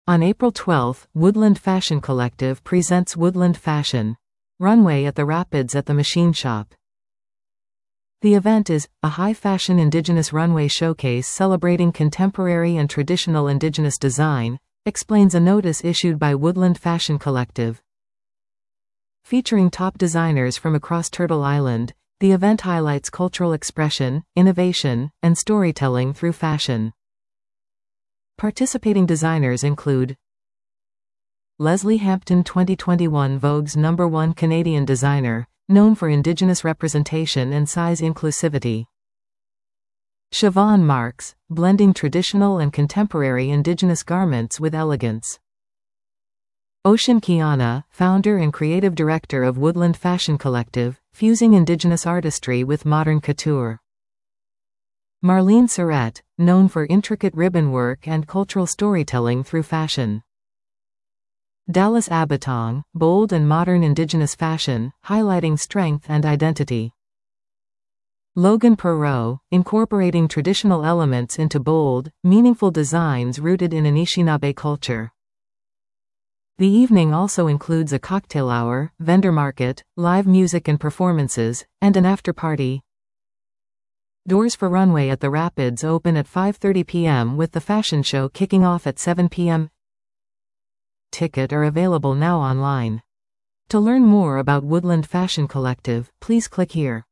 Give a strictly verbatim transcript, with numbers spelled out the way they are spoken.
On April twelfth, Woodland Fashion Collective presents Woodland Fashion Runway at the Rapids at the Machine Shop. The event is a high-fashion indigenous runway showcase celebrating contemporary and traditional indigenous design, explains a notice issued by Woodland Fashion Collective. Featuring top designers from across Turtle Island, the event highlights cultural expression, innovation, and storytelling through fashion. Participating designers include Leslie Hampton, twenty twenty-one Vogue's number one Canadian designer, known for Indigenous representation and size inclusivity. Siobhan Marks, blending traditional and contemporary Indigenous garments with elegance. Ocean Kiana, founder and creative director of Woodland Fashion Collective, fusing Indigenous artistry with modern couture. Marlene Surrett, known for intricate ribbon work and cultural storytelling through fashion. Dallas Abitong, bold and modern Indigenous fashion, highlighting strength and identity. Logan Perot, incorporating traditional elements into bold, meaningful designs rooted in Anishinaabe culture. The evening also includes a cocktail hour, vendor market, live music and performances, and an after-party. Doors for Runway at the Rapids open at five thirty p m with the fashion show kicking off at seven p m Tickets are available now online. To learn more about Woodland Fashion Collective, please click here.